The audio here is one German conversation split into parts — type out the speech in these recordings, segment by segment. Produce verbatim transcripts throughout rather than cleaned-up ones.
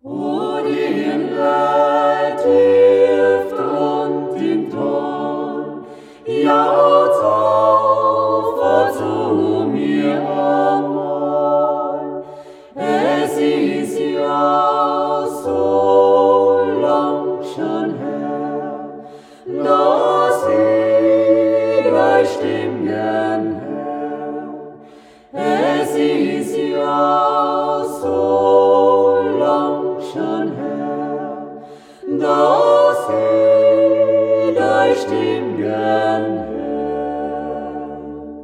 O den Leid hilft und im Tor, ja, Zauber zu mir einmal. Es ist ja so lang schon her, dass ich euch Stimmen hör. Es ist ja so lang schon her, dass ich euch Stimmen hör.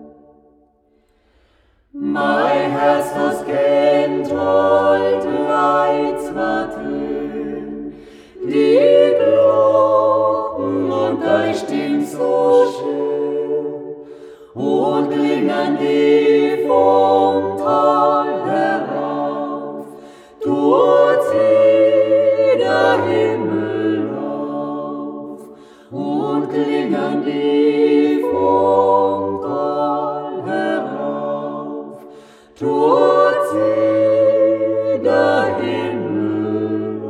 Mein Herz, das kennt heute Reiz war Tön, die Glocken und euch Stimm so schön, und klingen die vom Tal herauf, tut sie der Himmel auf, und klingen die vom Tal herauf, tut sie der Himmel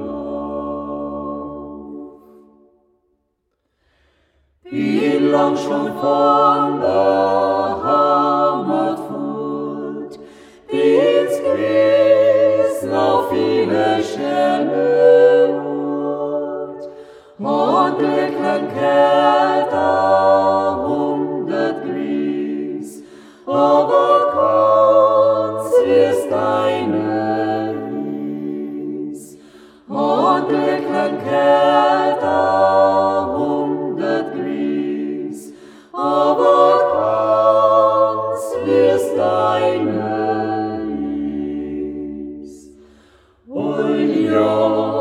auf. Wie lang schon von der Heimat fort, bis gewesen auf viele schöne Ort, und Glücklen kehrt a hundert Gries, aber ganz wir's deine Ries, und Glücklen kehrt a hundert Gries, aber ganz wir's deine Ries. Und ja,